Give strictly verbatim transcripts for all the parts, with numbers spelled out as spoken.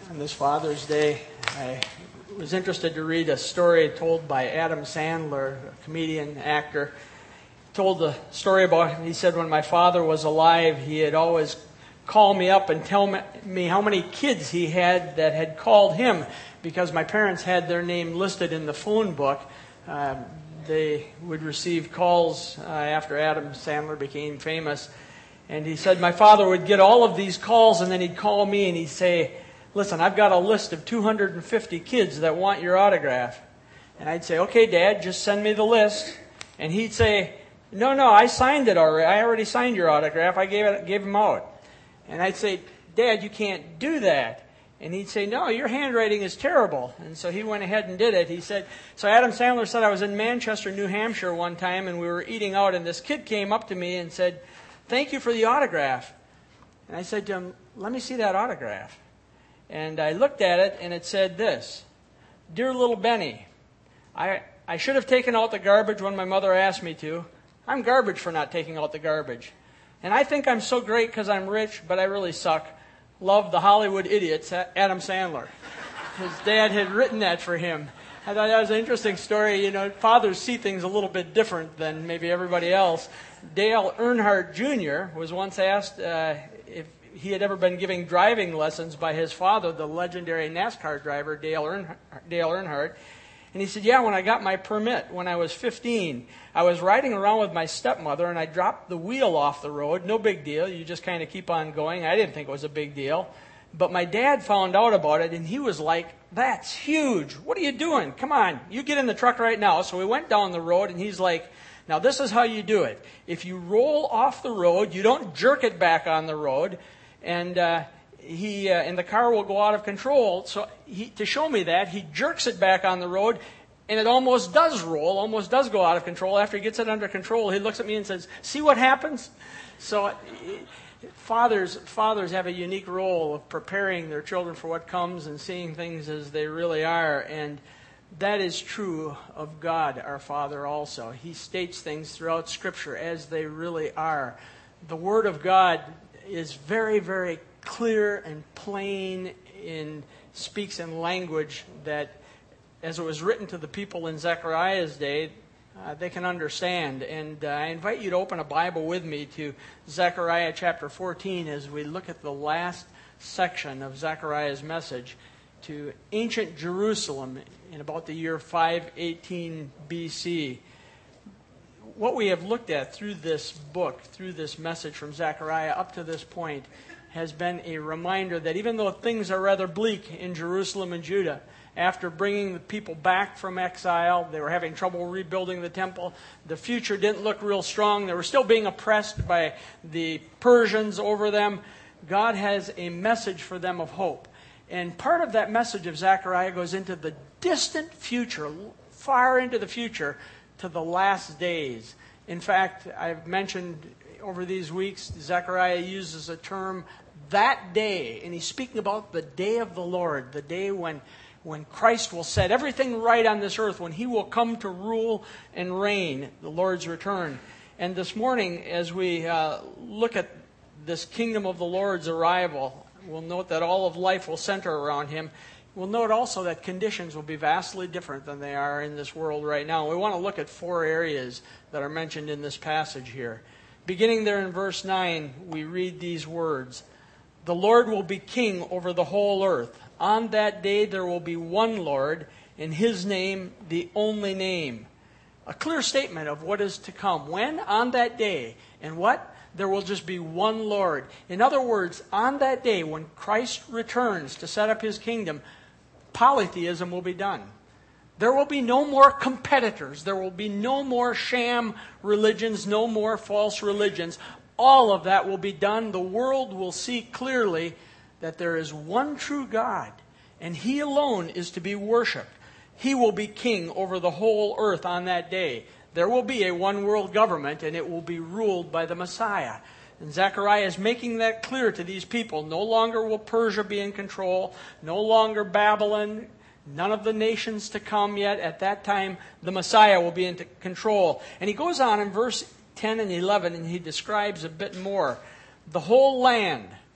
on this Father's Day, I was interested to read a story told by Adam Sandler, a comedian, actor. He told the story about, he said, when my father was alive, he had always call me up and tell me how many kids he had that had called him, because my parents had their name listed in the phone book. Uh, they would receive calls uh, after Adam Sandler became famous. And he said my father would get all of these calls, and then he'd call me and he'd say, listen, I've got a list of two hundred fifty kids that want your autograph. And I'd say, okay, Dad, just send me the list. And he'd say, no, no, I signed it already. I already signed your autograph. I gave it, gave them out. And I'd say, Dad, you can't do that. And he'd say, no, your handwriting is terrible. And so he went ahead and did it. He said, so Adam Sandler said, I was in Manchester, New Hampshire one time, and we were eating out, and this kid came up to me and said, thank you for the autograph. And I said to him, let me see that autograph. And I looked at it, and it said this: Dear little Benny, I, I should have taken out the garbage when my mother asked me to. I'm garbage for not taking out the garbage. And I think I'm so great because I'm rich, but I really suck. Love, the Hollywood Idiots, Adam Sandler. His dad had written that for him. I thought that was an interesting story. You know, fathers see things a little bit different than maybe everybody else. Dale Earnhardt Junior was once asked uh, if he had ever been giving driving lessons by his father, the legendary NASCAR driver, Dale Earnhardt. Dale Earnhardt. And he said, yeah, when I got my permit when I was fifteen, I was riding around with my stepmother and I dropped the wheel off the road. No big deal. You just kind of keep on going. I didn't think it was a big deal. But my dad found out about it and he was like, that's huge. What are you doing? Come on, you get in the truck right now. So we went down the road and he's like, now this is how you do it. If you roll off the road, you don't jerk it back on the road. And uh, he uh, and the car will go out of control. So he, to show me that, he jerks it back on the road, and it almost does roll, almost does go out of control. After he gets it under control, he looks at me and says, see what happens? So fathers fathers have a unique role of preparing their children for what comes and seeing things as they really are. And that is true of God, our Father, also. He states things throughout Scripture as they really are. The Word of God is very, very clear and plain, in speaks in language that, as it was written to the people in Zechariah's day, uh, they can understand. And uh, I invite you to open a Bible with me to Zechariah chapter fourteen as we look at the last section of Zechariah's message to ancient Jerusalem in about the year five eighteen B C. What we have looked at through this book, through this message from Zechariah up to this point, has been a reminder that even though things are rather bleak in Jerusalem and Judah, after bringing the people back from exile, they were having trouble rebuilding the temple. The future didn't look real strong. They were still being oppressed by the Persians over them. God has a message for them of hope. And part of that message of Zechariah goes into the distant future, far into the future, to the last days. In fact, I've mentioned over these weeks, Zechariah uses a term, that day, and he's speaking about the day of the Lord, the day when, when Christ will set everything right on this earth, when he will come to rule and reign, the Lord's return. And this morning, as we uh, look at this kingdom of the Lord's arrival, we'll note that all of life will center around him. We'll note also that conditions will be vastly different than they are in this world right now. We want to look at four areas that are mentioned in this passage here. Beginning there in verse nine, we read these words: The Lord will be king over the whole earth. On that day there will be one Lord, and his name the only name. A clear statement of what is to come. When? On that day. And what? There will just be one Lord. In other words, on that day when Christ returns to set up his kingdom, polytheism will be done. There will be no more competitors. There will be no more sham religions, no more false religions. All of that will be done. The world will see clearly that there is one true God, and he alone is to be worshipped. He will be king over the whole earth on that day. There will be a one world government, and it will be ruled by the Messiah. And Zechariah is making that clear to these people. No longer will Persia be in control. No longer Babylon. None of the nations to come yet. At that time, the Messiah will be in control. And he goes on in verse ten and eleven, and he describes a bit more. The whole land,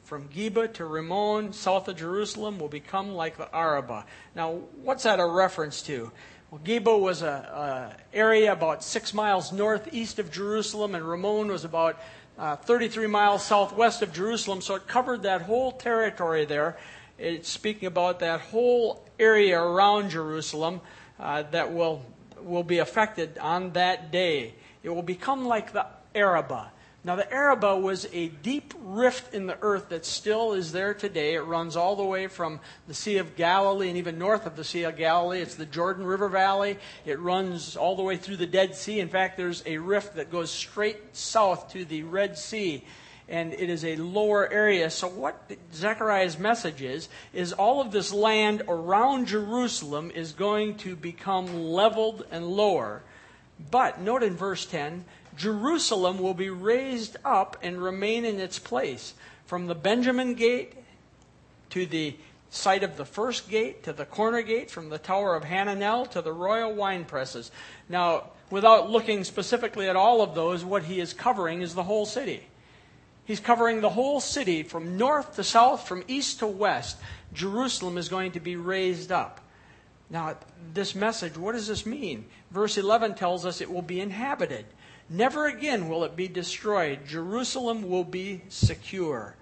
from Geba to Rimmon, south of Jerusalem, will become like the Arabah. Now, what's that a reference to? Well, Geba was a, a area about six miles northeast of Jerusalem, and Rimmon was about uh, thirty-three miles southwest of Jerusalem, so it covered that whole territory there. It's speaking about that whole area around Jerusalem uh, that will, will be affected on that day. It will become like the Arabah. Now, the Arabah was a deep rift in the earth that still is there today. It runs all the way from the Sea of Galilee and even north of the Sea of Galilee. It's the Jordan River Valley. It runs all the way through the Dead Sea. In fact, there's a rift that goes straight south to the Red Sea, and it is a lower area. So what Zechariah's message is, is all of this land around Jerusalem is going to become leveled and lower. But, note in verse ten, Jerusalem will be raised up and remain in its place. From the Benjamin gate to the site of the first gate, to the corner gate, from the tower of Hananel to the royal wine presses. Now, without looking specifically at all of those, what he is covering is the whole city. He's covering the whole city from north to south, from east to west. Jerusalem is going to be raised up. Now, this message, what does this mean? Verse eleven tells us it will be inhabited. Never again will it be destroyed. Jerusalem will be secure.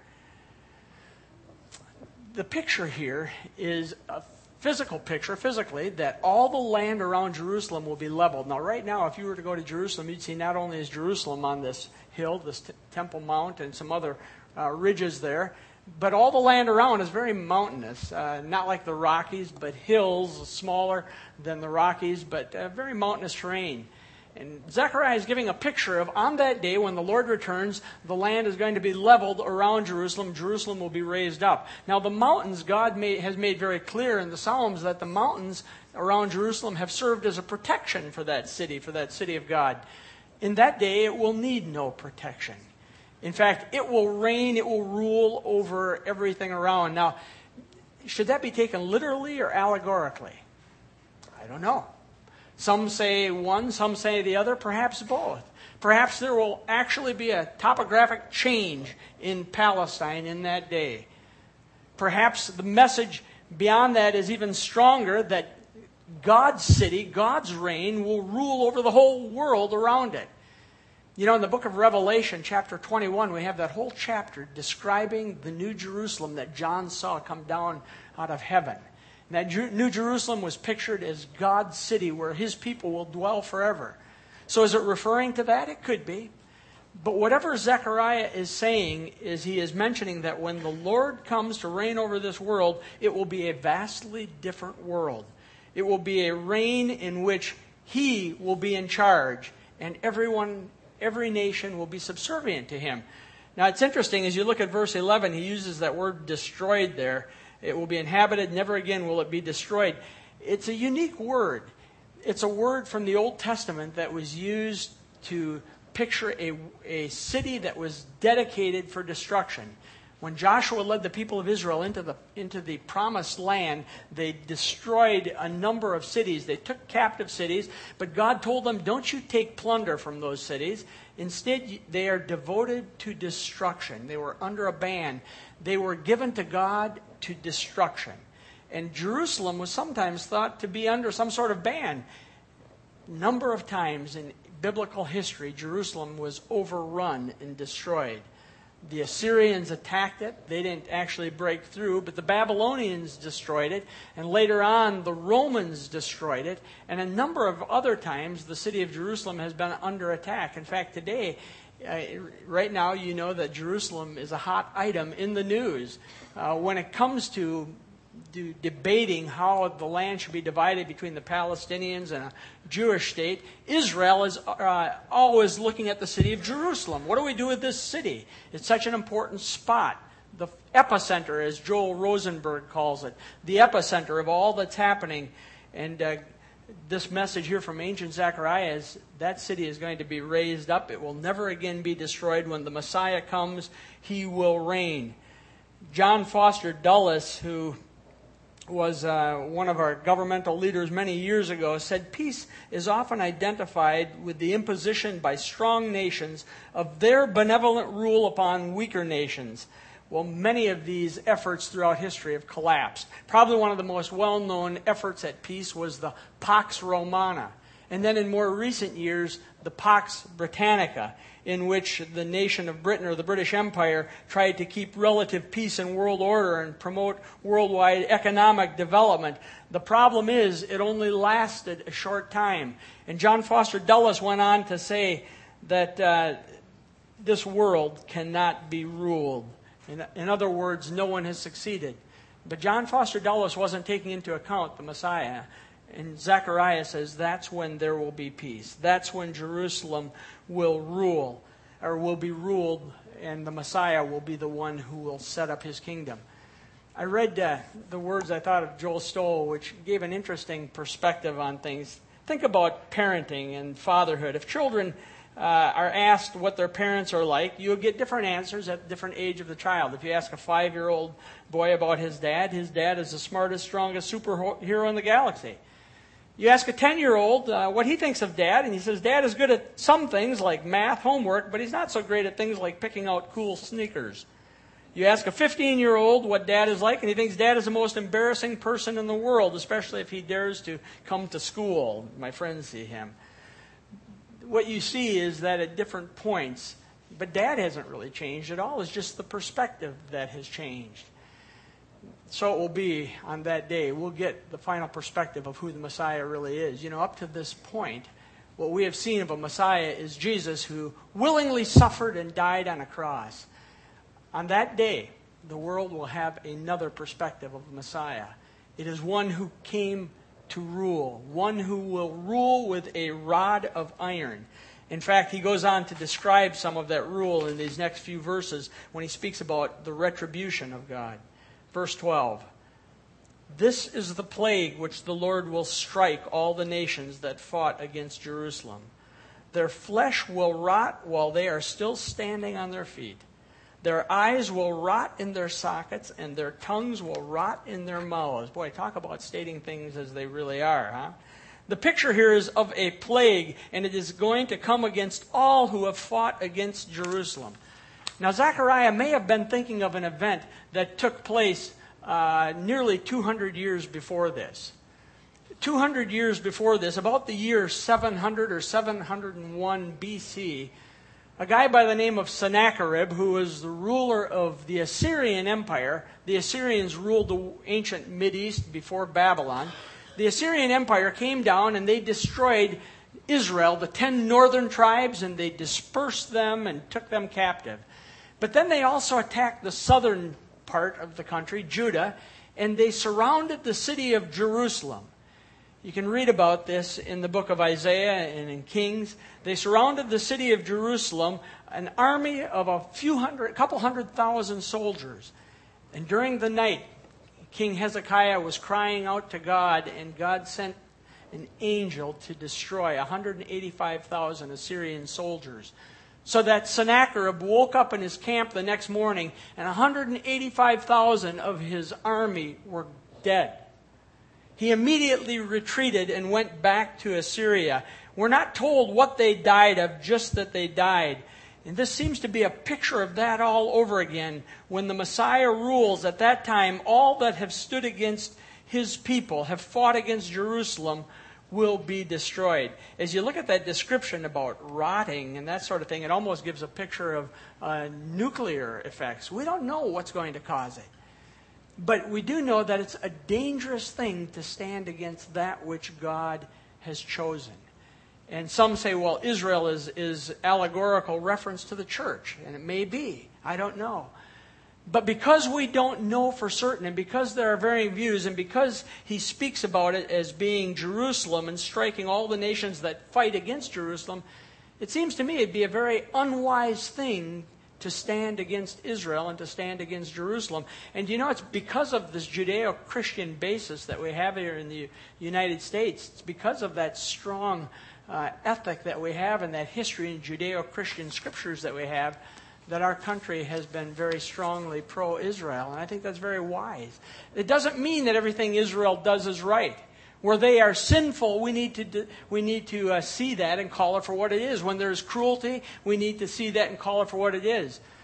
The picture here is a physical picture, physically, that all the land around Jerusalem will be leveled. Now, right now, if you were to go to Jerusalem, you'd see not only is Jerusalem on this hill, this t- Temple Mount, and some other uh, ridges there, but all the land around is very mountainous. Uh, not like the Rockies, but hills, smaller than the Rockies, but uh, very mountainous terrain. And Zechariah is giving a picture of on that day when the Lord returns, the land is going to be leveled around Jerusalem. Jerusalem will be raised up. Now the mountains, God made, has made very clear in the Psalms that the mountains around Jerusalem have served as a protection for that city, for that city of God. In that day, it will need no protection. In fact, it will reign, it will rule over everything around. Now, should that be taken literally or allegorically? I don't know. Some say one, some say the other, perhaps both. Perhaps there will actually be a topographic change in Palestine in that day. Perhaps the message beyond that is even stronger, that God's city, God's reign, will rule over the whole world around it. You know, in the book of Revelation, chapter twenty-one, we have that whole chapter describing the New Jerusalem that John saw come down out of heaven. And that New Jerusalem was pictured as God's city where His people will dwell forever. So is it referring to that? It could be. But whatever Zechariah is saying is he is mentioning that when the Lord comes to reign over this world, it will be a vastly different world. It will be a reign in which He will be in charge, and everyone, every nation will be subservient to Him. Now it's interesting, as you look at verse eleven, he uses that word destroyed there. It will be inhabited, never again will it be destroyed. It's a unique word. It's a word from the Old Testament that was used to picture a, a city that was dedicated for destruction. When Joshua led the people of Israel into the, into the promised land, they destroyed a number of cities. They took captive cities, but God told them, don't you take plunder from those cities. Instead, they are devoted to destruction. They were under a ban. They were given to God to destruction. And Jerusalem was sometimes thought to be under some sort of ban. Number of times in biblical history, Jerusalem was overrun and destroyed. The Assyrians attacked it. They didn't actually break through, but the Babylonians destroyed it. And later on, the Romans destroyed it. And a number of other times, the city of Jerusalem has been under attack. In fact, today, uh, right now, you know that Jerusalem is a hot item in the news. Uh, when it comes to do, debating how the land should be divided between the Palestinians and a Jewish state, Israel is uh, always looking at the city of Jerusalem. What do we do with this city? It's such an important spot. The epicenter, as Joel Rosenberg calls it. The epicenter of all that's happening. And uh, this message here from ancient Zechariah is that city is going to be raised up. It will never again be destroyed. When the Messiah comes, He will reign. John Foster Dulles, who was uh, one of our governmental leaders many years ago, said peace is often identified with the imposition by strong nations of their benevolent rule upon weaker nations. Well, many of these efforts throughout history have collapsed. Probably one of the most well-known efforts at peace was the Pax Romana. And then in more recent years, the Pax Britannica, in which the nation of Britain or the British Empire tried to keep relative peace and world order and promote worldwide economic development. The problem is it only lasted a short time. And John Foster Dulles went on to say that uh, this world cannot be ruled. In, in other words, no one has succeeded. But John Foster Dulles wasn't taking into account the Messiah. And Zechariah says that's when there will be peace. That's when Jerusalem will rule, or will be ruled, and the Messiah will be the one who will set up his kingdom. I read uh, the words I thought of Joel Stoll, which gave an interesting perspective on things. Think about parenting and fatherhood. If children uh, are asked what their parents are like, you'll get different answers at different age of the child. If you ask a five-year-old boy about his dad, his dad is the smartest, strongest superhero in the galaxy. You ask a ten-year-old uh, what he thinks of Dad, and he says, Dad is good at some things like math, homework, but he's not so great at things like picking out cool sneakers. You ask a fifteen-year-old what Dad is like, and he thinks Dad is the most embarrassing person in the world, especially if he dares to come to school. My friends see him. What you see is that at different points, but Dad hasn't really changed at all. It's just the perspective that has changed. So it will be on that day. We'll get the final perspective of who the Messiah really is. You know, up to this point, what we have seen of a Messiah is Jesus who willingly suffered and died on a cross. On that day, the world will have another perspective of the Messiah. It is one who came to rule, one who will rule with a rod of iron. In fact, he goes on to describe some of that rule in these next few verses when he speaks about the retribution of God. Verse twelve, this is the plague which the Lord will strike all the nations that fought against Jerusalem. Their flesh will rot while they are still standing on their feet. Their eyes will rot in their sockets, and their tongues will rot in their mouths. Boy, talk about stating things as they really are, huh? The picture here is of a plague, and it is going to come against all who have fought against Jerusalem. Now, Zechariah may have been thinking of an event that took place uh, nearly two hundred years before this. two hundred years before this, about the year seven hundred or seven hundred one B C, a guy by the name of Sennacherib, who was the ruler of the Assyrian Empire. The Assyrians ruled the ancient Mideast before Babylon. The Assyrian Empire came down and they destroyed Israel, the ten northern tribes, and they dispersed them and took them captive. But then they also attacked the southern part of the country, Judah, and they surrounded the city of Jerusalem. You can read about this in the book of Isaiah and in Kings. They surrounded the city of Jerusalem, an army of a few hundred, a couple hundred thousand soldiers. And during the night, King Hezekiah was crying out to God, and God sent an angel to destroy one hundred eighty-five thousand Assyrian soldiers. So that Sennacherib woke up in his camp the next morning, and one hundred eighty-five thousand of his army were dead. He immediately retreated and went back to Assyria. We're not told what they died of, just that they died. And this seems to be a picture of that all over again. When the Messiah rules at that time, all that have stood against his people, have fought against Jerusalem, will be destroyed. As you look at that description about rotting and that sort of thing, it almost gives a picture of uh, nuclear effects. We don't know what's going to cause it. But we do know that it's a dangerous thing to stand against that which God has chosen. And some say, well, Israel is, is allegorical reference to the church. And it may be. I don't know. But because we don't know for certain, and because there are varying views, and because he speaks about it as being Jerusalem and striking all the nations that fight against Jerusalem, it seems to me it'd be a very unwise thing to stand against Israel and to stand against Jerusalem. And you know, it's because of this Judeo-Christian basis that we have here in the United States. It's because of that strong uh, ethic that we have and that history in Judeo-Christian scriptures that we have, that our country has been very strongly pro-Israel. And I think that's very wise. It doesn't mean that everything Israel does is right. Where they are sinful, we need to we need to uh, see that and call it for what it is. When there's cruelty, we need to see that and call it for what it is.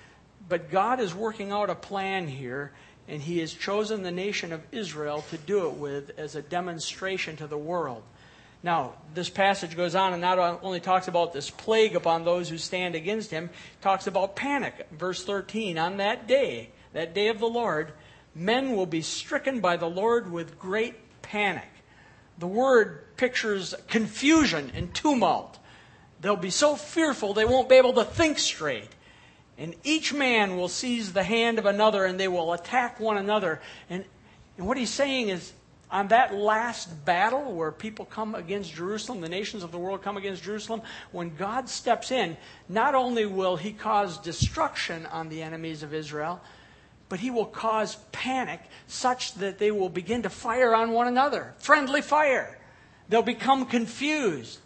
But God is working out a plan here, and He has chosen the nation of Israel to do it with as a demonstration to the world. Now, this passage goes on and not only talks about this plague upon those who stand against Him, it talks about panic. Verse thirteen, on that day, that day of the Lord, men will be stricken by the Lord with great panic. The word pictures confusion and tumult. They'll be so fearful they won't be able to think straight. And each man will seize the hand of another, and they will attack one another. And, and what he's saying is, on that last battle where people come against Jerusalem, the nations of the world come against Jerusalem, when God steps in, not only will He cause destruction on the enemies of Israel, but He will cause panic such that they will begin to fire on one another. Friendly fire. They'll become confused.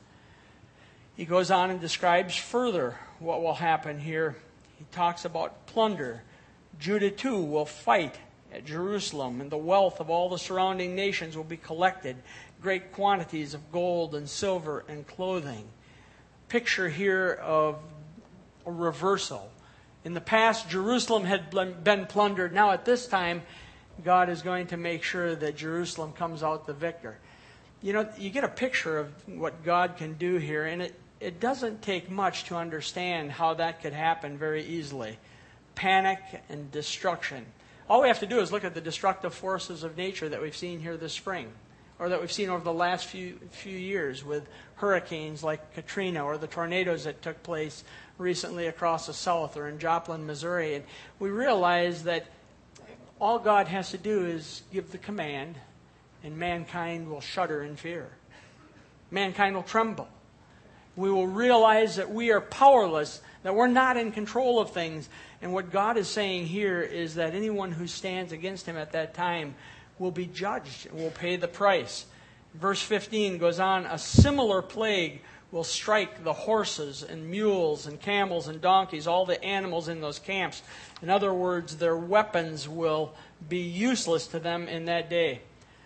He goes on and describes further what will happen here. He talks about plunder. Judah too will fight at Jerusalem, and the wealth of all the surrounding nations will be collected. Great quantities of gold and silver and clothing. Picture here of a reversal. In the past, Jerusalem had been plundered. Now at this time, God is going to make sure that Jerusalem comes out the victor. You know, you get a picture of what God can do here, and it, it doesn't take much to understand how that could happen very easily. Panic and destruction. All we have to do is look at the destructive forces of nature that we've seen here this spring, or that we've seen over the last few few years with hurricanes like Katrina, or the tornadoes that took place recently across the south or in Joplin, Missouri. And we realize that all God has to do is give the command, and mankind will shudder in fear. Mankind will tremble. We will realize that we are powerless, that we're not in control of things. And what God is saying here is that anyone who stands against Him at that time will be judged and will pay the price. Verse fifteen goes on, a similar plague will strike the horses and mules and camels and donkeys, all the animals in those camps. In other words, their weapons will be useless to them in that day.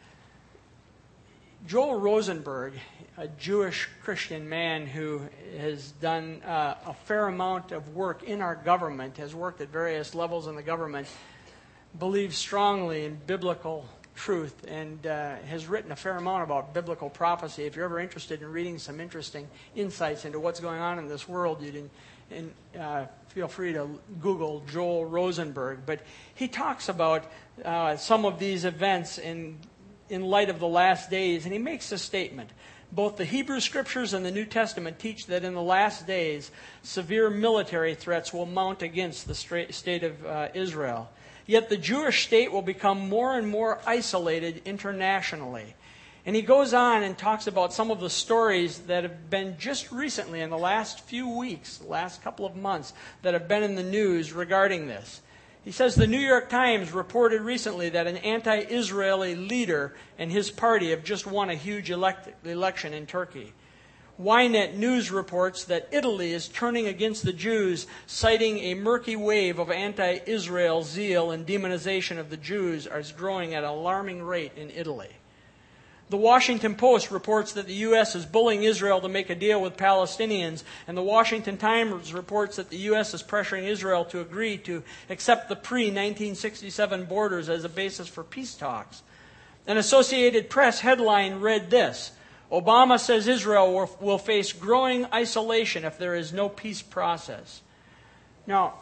Joel Rosenberg, a Jewish Christian man who has done uh, a fair amount of work in our government, has worked at various levels in the government, believes strongly in biblical truth, and uh, has written a fair amount about biblical prophecy. If you're ever interested in reading some interesting insights into what's going on in this world, you can and, uh, feel free to Google Joel Rosenberg. But he talks about uh, some of these events in in light of the last days, and he makes a statement. Both the Hebrew Scriptures and the New Testament teach that in the last days, severe military threats will mount against the state of uh, Israel. Yet the Jewish state will become more and more isolated internationally. And he goes on and talks about some of the stories that have been just recently, in the last few weeks, the last couple of months, that have been in the news regarding this. He says the New York Times reported recently that an anti-Israeli leader and his party have just won a huge elect- election in Turkey. Ynet News reports that Italy is turning against the Jews, citing a murky wave of anti-Israel zeal and demonization of the Jews is growing at an alarming rate in Italy. The Washington Post reports that the U S is bullying Israel to make a deal with Palestinians, and the Washington Times reports that the U S is pressuring Israel to agree to accept the pre nineteen sixty-seven borders as a basis for peace talks. An Associated Press headline read this: Obama says Israel will, will face growing isolation if there is no peace process. Now,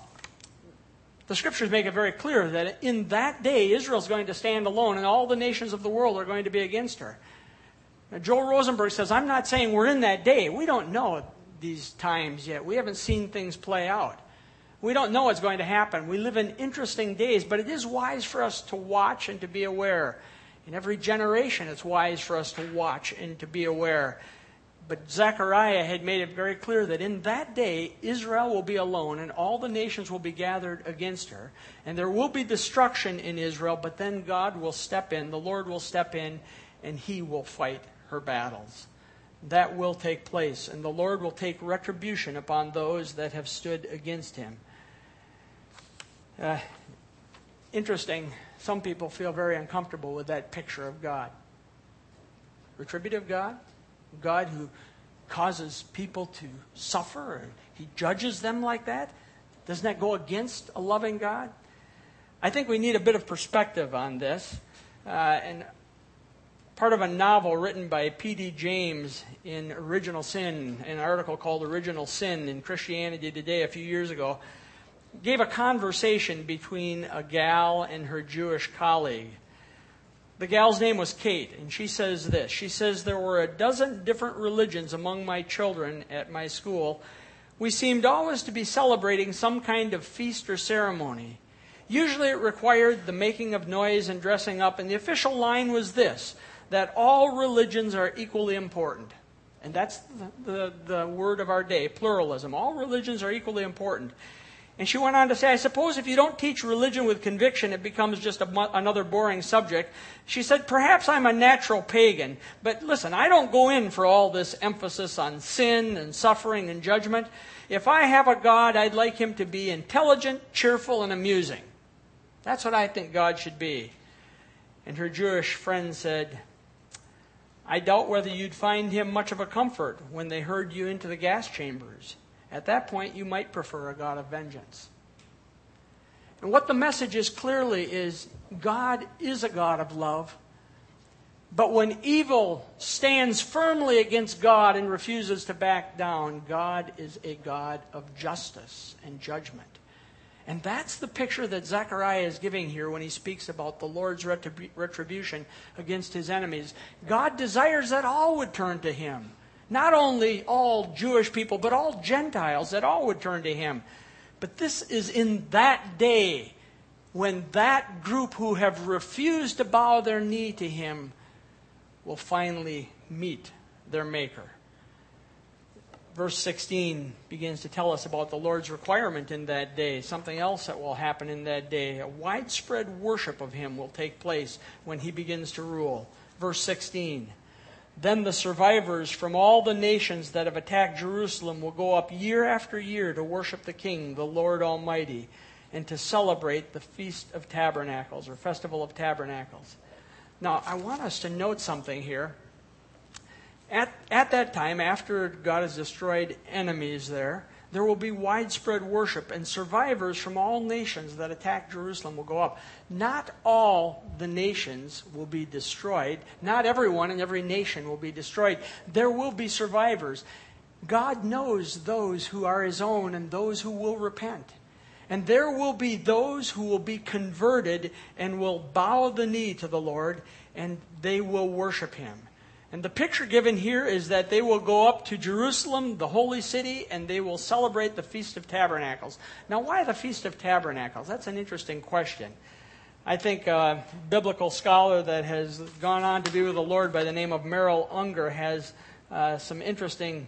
the Scriptures make it very clear that in that day, Israel is going to stand alone, and all the nations of the world are going to be against her. Now, Joel Rosenberg says, I'm not saying we're in that day. We don't know these times yet. We haven't seen things play out. We don't know what's going to happen. We live in interesting days, but it is wise for us to watch and to be aware. In every generation, it's wise for us to watch and to be aware. But Zechariah had made it very clear that in that day, Israel will be alone and all the nations will be gathered against her. And there will be destruction in Israel, but then God will step in, the Lord will step in, and He will fight her battles. That will take place, and the Lord will take retribution upon those that have stood against Him. Uh, interesting, some people feel very uncomfortable with that picture of God. Retributive God? God who causes people to suffer and He judges them like that? Doesn't that go against a loving God? I think we need a bit of perspective on this. Uh, and part of a novel written by P D James in Original Sin, an article called Original Sin in Christianity Today a few years ago, gave a conversation between a gal and her Jewish colleague. The gal's name was Kate, and she says this. She says, there were a dozen different religions among my children at my school. We seemed always to be celebrating some kind of feast or ceremony. Usually it required the making of noise and dressing up, and the official line was this, that all religions are equally important. And that's the, the, the word of our day, pluralism. All religions are equally important. And she went on to say, I suppose if you don't teach religion with conviction, it becomes just a, another boring subject. She said, perhaps I'm a natural pagan, but listen, I don't go in for all this emphasis on sin and suffering and judgment. If I have a God, I'd like him to be intelligent, cheerful, and amusing. That's what I think God should be. And her Jewish friend said, I doubt whether you'd find him much of a comfort when they herd you into the gas chambers. At that point, you might prefer a God of vengeance. And what the message is clearly is God is a God of love. But when evil stands firmly against God and refuses to back down, God is a God of justice and judgment. And that's the picture that Zechariah is giving here when he speaks about the Lord's retribu- retribution against his enemies. God desires that all would turn to him. Not only all Jewish people, but all Gentiles, that all would turn to him. But this is in that day when that group who have refused to bow their knee to him will finally meet their Maker. Verse sixteen begins to tell us about the Lord's requirement in that day. Something else that will happen in that day. A widespread worship of him will take place when he begins to rule. Verse sixteen. Then the survivors from all the nations that have attacked Jerusalem will go up year after year to worship the King, the Lord Almighty, and to celebrate the Feast of Tabernacles, or Festival of Tabernacles. Now, I want us to note something here. At, at that time, after God has destroyed enemies there, there will be widespread worship, and survivors from all nations that attack Jerusalem will go up. Not all the nations will be destroyed. Not everyone in every nation will be destroyed. There will be survivors. God knows those who are his own and those who will repent. And there will be those who will be converted and will bow the knee to the Lord, and they will worship him. And the picture given here is that they will go up to Jerusalem, the holy city, and they will celebrate the Feast of Tabernacles. Now, why the Feast of Tabernacles? That's an interesting question. I think a biblical scholar that has gone on to be with the Lord by the name of Merrill Unger has uh, some interesting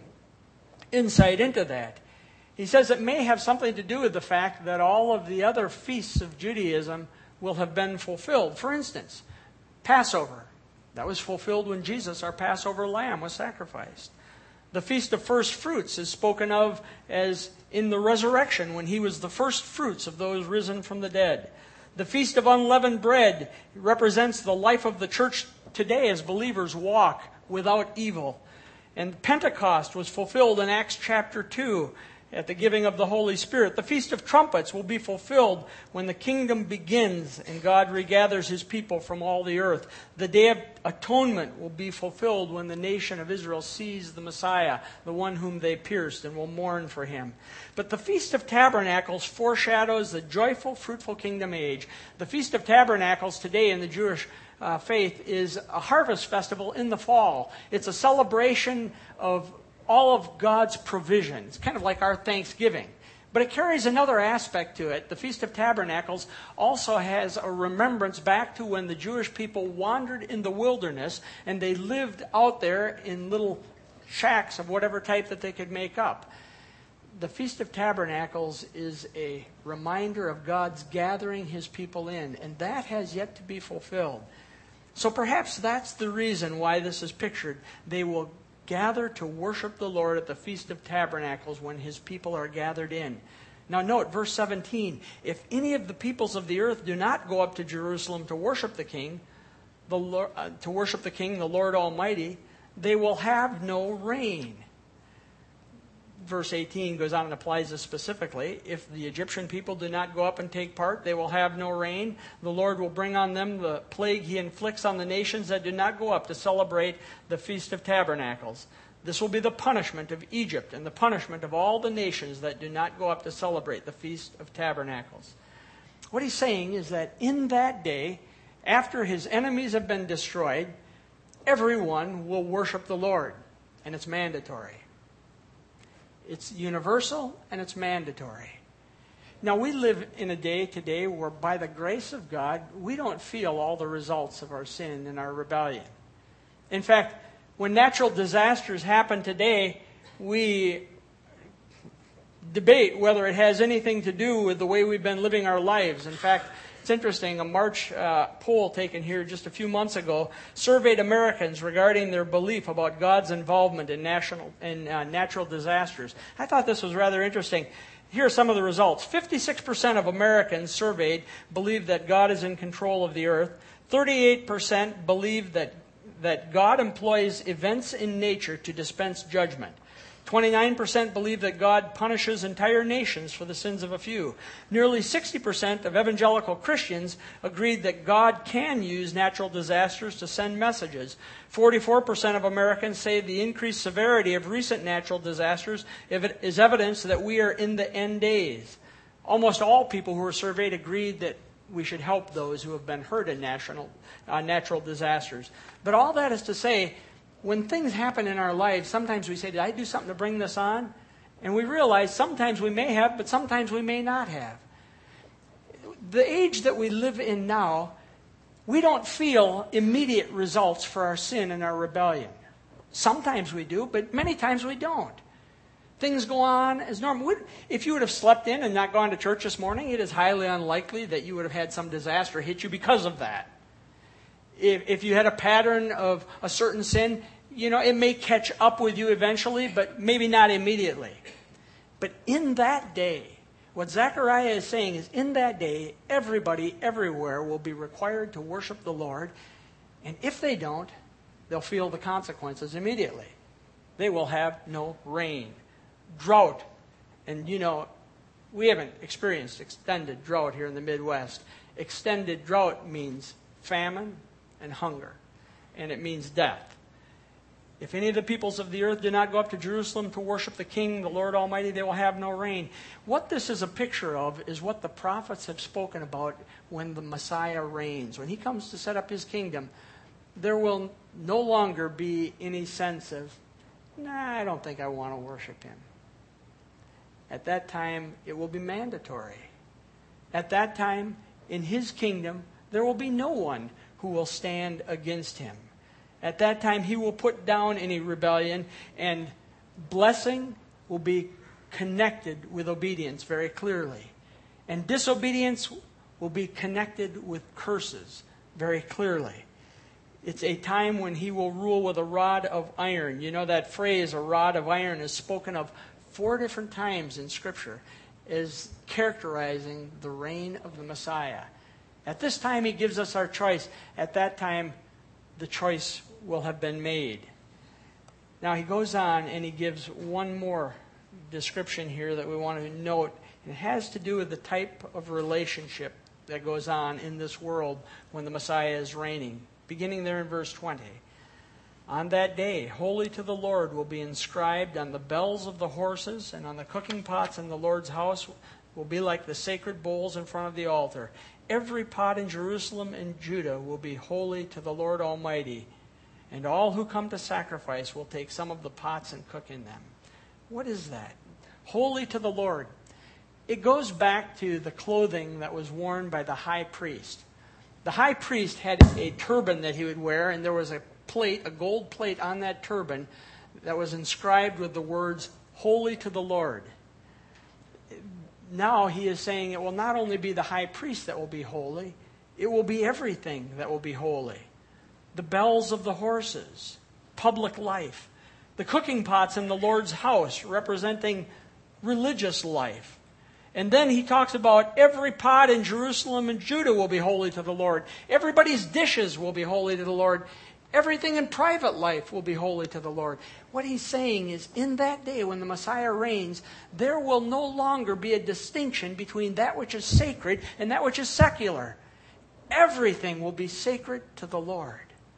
insight into that. He says it may have something to do with the fact that all of the other feasts of Judaism will have been fulfilled. For instance, Passover. That was fulfilled when Jesus, our Passover lamb, was sacrificed. The Feast of First Fruits is spoken of as in the resurrection, when he was the first fruits of those risen from the dead. The Feast of Unleavened Bread represents the life of the church today as believers walk without evil. And Pentecost was fulfilled in Acts chapter two at the giving of the Holy Spirit. The Feast of Trumpets will be fulfilled when the kingdom begins and God regathers his people from all the earth. The Day of Atonement will be fulfilled when the nation of Israel sees the Messiah, the one whom they pierced, and will mourn for him. But the Feast of Tabernacles foreshadows the joyful, fruitful kingdom age. The Feast of Tabernacles today in the Jewish uh, faith is a harvest festival in the fall. It's a celebration of all of God's provision. It's kind of like our Thanksgiving. But it carries another aspect to it. The Feast of Tabernacles also has a remembrance back to when the Jewish people wandered in the wilderness and they lived out there in little shacks of whatever type that they could make up. The Feast of Tabernacles is a reminder of God's gathering his people in, and that has yet to be fulfilled. So perhaps that's the reason why this is pictured. They will gather to worship the Lord at the Feast of Tabernacles when his people are gathered in. Now note, verse seventeen, if any of the peoples of the earth do not go up to Jerusalem to worship the King, the Lord, uh, to worship the King, the Lord Almighty, they will have no rain. verse eighteen goes on and applies this specifically. If the Egyptian people do not go up and take part, they will have no rain. The Lord will bring on them the plague he inflicts on the nations that do not go up to celebrate the Feast of Tabernacles. This will be the punishment of Egypt and the punishment of all the nations that do not go up to celebrate the Feast of Tabernacles. What he's saying is that in that day, after his enemies have been destroyed, everyone will worship the Lord, and it's mandatory. It's universal and it's mandatory. Now, we live in a day today where by the grace of God, we don't feel all the results of our sin and our rebellion. In fact, when natural disasters happen today, we debate whether it has anything to do with the way we've been living our lives. In fact, it's interesting, a March uh, poll taken here just a few months ago surveyed Americans regarding their belief about God's involvement in, national, in uh, natural disasters. I thought this was rather interesting. Here are some of the results. fifty-six percent of Americans surveyed believe that God is in control of the earth. thirty-eight percent believe that that God employs events in nature to dispense judgment. twenty-nine percent believe that God punishes entire nations for the sins of a few. Nearly sixty percent of evangelical Christians agreed that God can use natural disasters to send messages. forty-four percent of Americans say the increased severity of recent natural disasters is evidence that we are in the end days. Almost all people who were surveyed agreed that we should help those who have been hurt in national, uh, natural disasters. But all that is to say, when things happen in our lives, sometimes we say, did I do something to bring this on? And we realize sometimes we may have, but sometimes we may not have. The age that we live in now, we don't feel immediate results for our sin and our rebellion. Sometimes we do, but many times we don't. Things go on as normal. If you would have slept in and not gone to church this morning, it is highly unlikely that you would have had some disaster hit you because of that. If, if you had a pattern of a certain sin, you know, it may catch up with you eventually, but maybe not immediately. But in that day, what Zechariah is saying is in that day, everybody everywhere will be required to worship the Lord. And if they don't, they'll feel the consequences immediately. They will have no rain. Drought. And you know, we haven't experienced extended drought here in the Midwest. Extended drought means famine and hunger. And it means death. If any of the peoples of the earth do not go up to Jerusalem to worship the King, the Lord Almighty, they will have no rain. What this is a picture of is what the prophets have spoken about when the Messiah reigns. When he comes to set up his kingdom, there will no longer be any sense of, nah, I don't think I want to worship him. At that time, it will be mandatory. At that time, in his kingdom, there will be no one who will stand against him. At that time, he will put down any rebellion, and blessing will be connected with obedience very clearly. And disobedience will be connected with curses very clearly. It's a time when he will rule with a rod of iron. You know that phrase, a rod of iron, is spoken of four different times in Scripture as characterizing the reign of the Messiah. At this time, he gives us our choice. At that time, the choice will have been made. Now, he goes on and he gives one more description here that we want to note. It has to do with the type of relationship that goes on in this world when the Messiah is reigning. Beginning there in verse twenty. On that day, holy to the Lord will be inscribed on the bells of the horses, and on the cooking pots in the Lord's house will be like the sacred bowls in front of the altar. Every pot in Jerusalem and Judah will be holy to the Lord Almighty, and all who come to sacrifice will take some of the pots and cook in them. What is that? Holy to the Lord. It goes back to the clothing that was worn by the high priest. The high priest had a turban that he would wear, and there was a plate, a gold plate on that turban that was inscribed with the words, holy to the Lord. Now he is saying it will not only be the high priest that will be holy, it will be everything that will be holy. The bells of the horses, public life. The cooking pots in the Lord's house, representing religious life. And then he talks about every pot in Jerusalem and Judah will be holy to the Lord. Everybody's dishes will be holy to the Lord. Everything in private life will be holy to the Lord. What he's saying is, in that day when the Messiah reigns, there will no longer be a distinction between that which is sacred and that which is secular. Everything will be sacred to the Lord.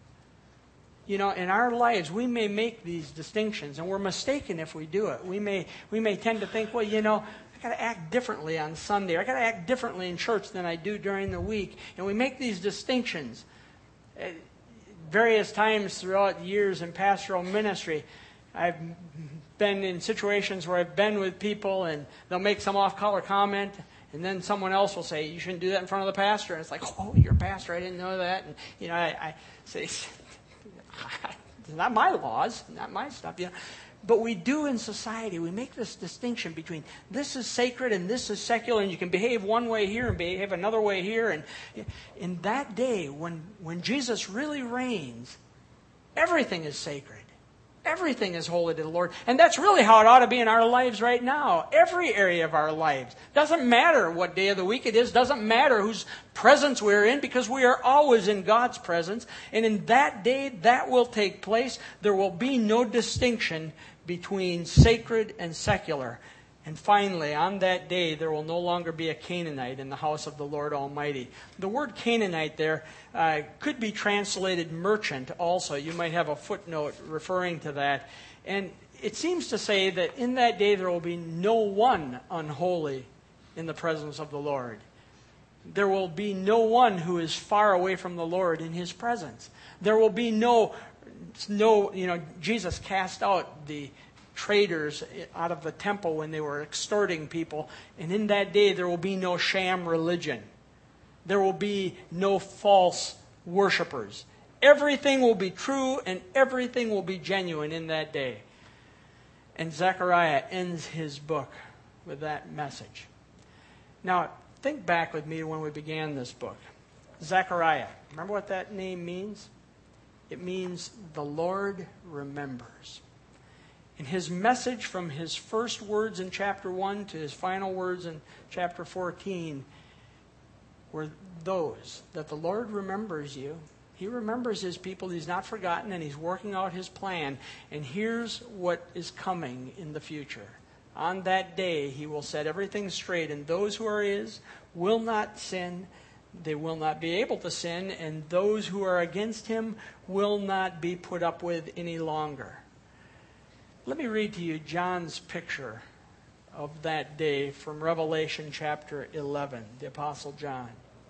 You know, in our lives, we may make these distinctions, and we're mistaken if we do it. We may we may tend to think, well, you know, I got to act differently on Sunday. Or I got to act differently in church than I do during the week. And we make these distinctions. Uh, various times throughout years in pastoral ministry, I've been in situations where I've been with people, and they'll make some off-color comment, and then someone else will say, you shouldn't do that in front of the pastor. And it's like, oh, you're a pastor, I didn't know that. And, you know, I, I say, it's not my laws, not my stuff. You know. But we do in society, we make this distinction between this is sacred and this is secular, and you can behave one way here and behave another way here. And in that day, when, when Jesus really reigns, everything is sacred. Everything is holy to the Lord. And that's really how it ought to be in our lives right now. Every area of our lives. Doesn't matter what day of the week it is. Doesn't matter whose presence we're in, because we are always in God's presence. And in that day, that will take place. There will be no distinction between sacred and secular. And finally, on that day, there will no longer be a Canaanite in the house of the Lord Almighty. The word Canaanite there uh, could be translated merchant also. You might have a footnote referring to that. And it seems to say that in that day there will be no one unholy in the presence of the Lord. There will be no one who is far away from the Lord in His presence. There will be no, no you know, Jesus cast out the traders out of the temple when they were extorting people. And in that day, there will be no sham religion. There will be no false worshipers. Everything will be true and everything will be genuine in that day. And Zechariah ends his book with that message. Now, think back with me to when we began this book. Zechariah. Remember what that name means? It means the Lord remembers. And his message from his first words in chapter one to his final words in chapter fourteen were those, that the Lord remembers you. He remembers His people. He's not forgotten, and He's working out His plan. And here's what is coming in the future. On that day, He will set everything straight, and those who are His will not sin. They will not be able to sin, and those who are against Him will not be put up with any longer. Let me read to you John's picture of that day from Revelation chapter eleven, the Apostle John.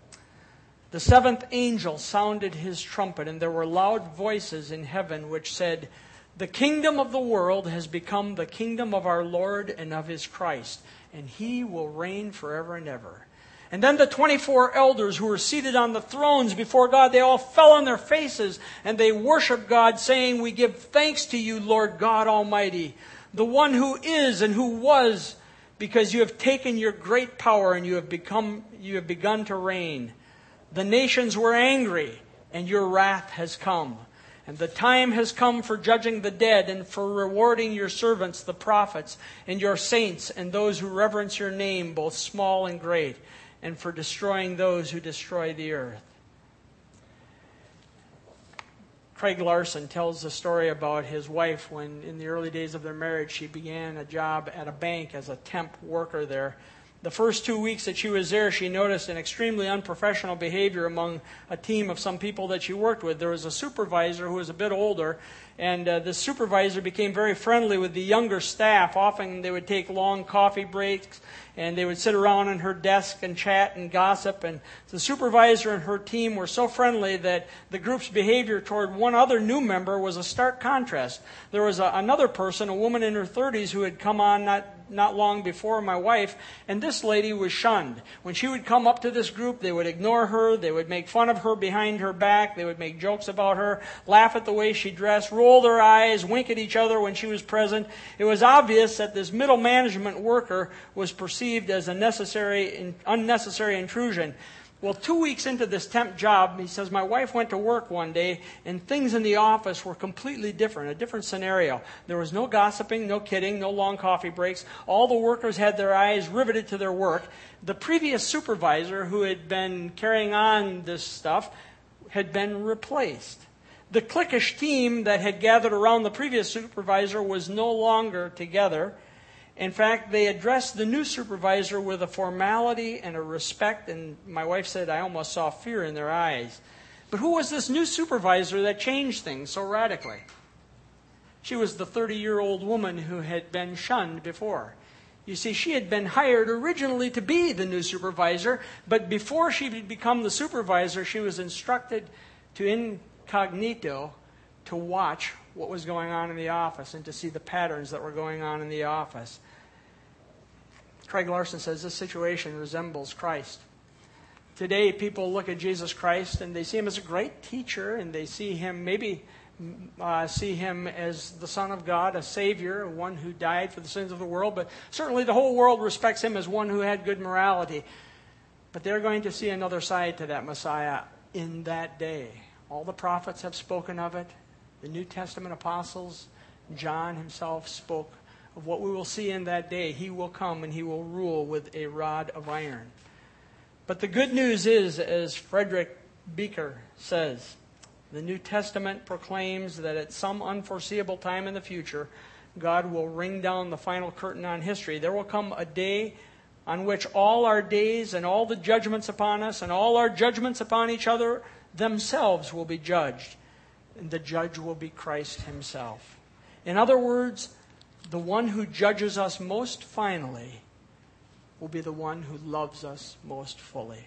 The seventh angel sounded his trumpet, and there were loud voices in heaven which said, "The kingdom of the world has become the kingdom of our Lord and of His Christ, and He will reign forever and ever." And then the twenty-four elders who were seated on the thrones before God, they all fell on their faces and they worshiped God, saying, "We give thanks to you, Lord God Almighty, the one who is and who was, because you have taken your great power and you have become, you have begun to reign. The nations were angry and your wrath has come. And the time has come for judging the dead and for rewarding your servants, the prophets, and your saints and those who reverence your name, both small and great, and for destroying those who destroy the earth." Craig Larson tells the story about his wife when, in the early days of their marriage, she began a job at a bank as a temp worker there. The first two weeks that she was there, she noticed an extremely unprofessional behavior among a team of some people that she worked with. There was a supervisor who was a bit older, and uh, this supervisor became very friendly with the younger staff. Often they would take long coffee breaks, and they would sit around on her desk and chat and gossip. And the supervisor and her team were so friendly that the group's behavior toward one other new member was a stark contrast. There was a, another person, a woman in her thirties, who had come on not not long before my wife, and this lady was shunned. When she would come up to this group, they would ignore her, they would make fun of her behind her back, they would make jokes about her, laugh at the way she dressed, roll their eyes, wink at each other when she was present. It was obvious that this middle management worker was perceived as a necessary, unnecessary intrusion. Well, two weeks into this temp job, he says, my wife went to work one day and things in the office were completely different, a different scenario. There was no gossiping, no kidding, no long coffee breaks. All the workers had their eyes riveted to their work. The previous supervisor who had been carrying on this stuff had been replaced. The cliquish team that had gathered around the previous supervisor was no longer together. In fact, they addressed the new supervisor with a formality and a respect, and my wife said I almost saw fear in their eyes. But who was this new supervisor that changed things so radically? She was the thirty-year-old woman who had been shunned before. You see, she had been hired originally to be the new supervisor, but before she had become the supervisor, she was instructed to incognito to watch what was going on in the office and to see the patterns that were going on in the office. Craig Larson says this situation resembles Christ. Today, people look at Jesus Christ and they see him as a great teacher, and they see him maybe uh, see him as the Son of God, a Savior, one who died for the sins of the world. But certainly the whole world respects him as one who had good morality. But they're going to see another side to that Messiah in that day. All the prophets have spoken of it. The New Testament apostles, John himself spoke of what we will see in that day. He will come and he will rule with a rod of iron. But the good news is, as Frederick Buechner says, the New Testament proclaims that at some unforeseeable time in the future, God will ring down the final curtain on history. There will come a day on which all our days and all the judgments upon us and all our judgments upon each other themselves will be judged. And the judge will be Christ himself. In other words, the one who judges us most finally will be the one who loves us most fully.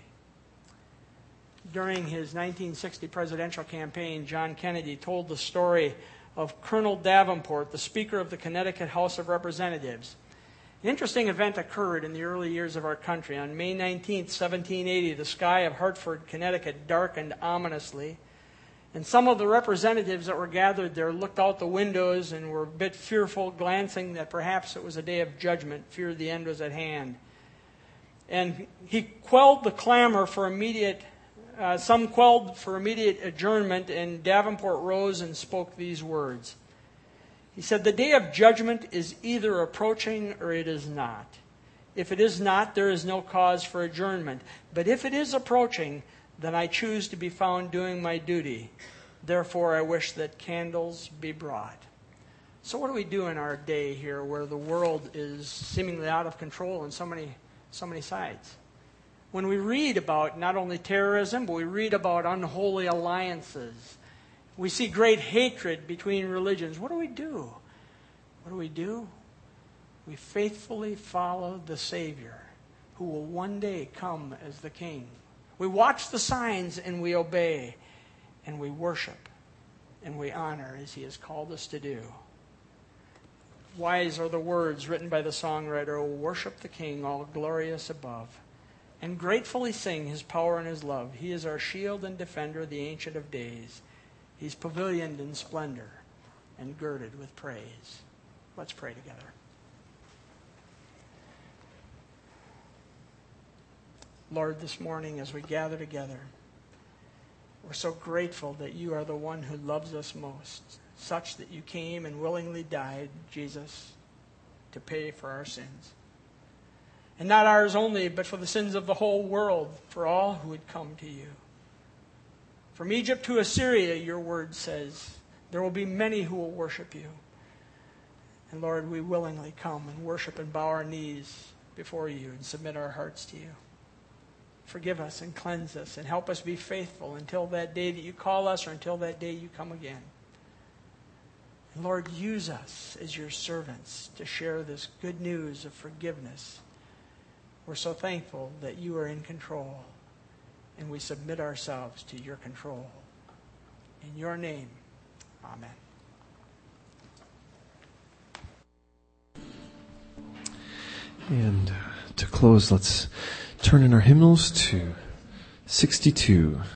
During his nineteen sixty presidential campaign, John Kennedy told the story of Colonel Davenport, the Speaker of the Connecticut House of Representatives. An interesting event occurred in the early years of our country. On May nineteenth, seventeen eighty, the sky of Hartford, Connecticut darkened ominously. And some of the representatives that were gathered there looked out the windows and were a bit fearful, glancing that perhaps it was a day of judgment, feared the end was at hand. And he quelled the clamor for immediate, uh, some quelled for immediate adjournment, and Davenport rose and spoke these words. He said, "The day of judgment is either approaching or it is not. If it is not, there is no cause for adjournment. But if it is approaching, then I choose to be found doing my duty. Therefore, I wish that candles be brought." So what do we do in our day here where the world is seemingly out of control on so many, so many sides? When we read about not only terrorism, but we read about unholy alliances, we see great hatred between religions. What do we do? What do we do? We faithfully follow the Savior who will one day come as the King. We watch the signs and we obey, and we worship and we honor as he has called us to do. Wise are the words written by the songwriter, "O worship the King, all glorious above, and gratefully sing his power and his love. He is our shield and defender, the Ancient of Days. He's pavilioned in splendor and girded with praise." Let's pray together. Lord, this morning as we gather together, we're so grateful that you are the one who loves us most, such that you came and willingly died, Jesus, to pay for our sins. And not ours only, but for the sins of the whole world, for all who would come to you. From Egypt to Assyria, your word says, there will be many who will worship you. And Lord, we willingly come and worship and bow our knees before you and submit our hearts to you. Forgive us and cleanse us and help us be faithful until that day that you call us or until that day you come again. And Lord, use us as your servants to share this good news of forgiveness. We're so thankful that you are in control, and we submit ourselves to your control. In your name, amen. And uh, to close, let's turn in our hymnals to sixty-two.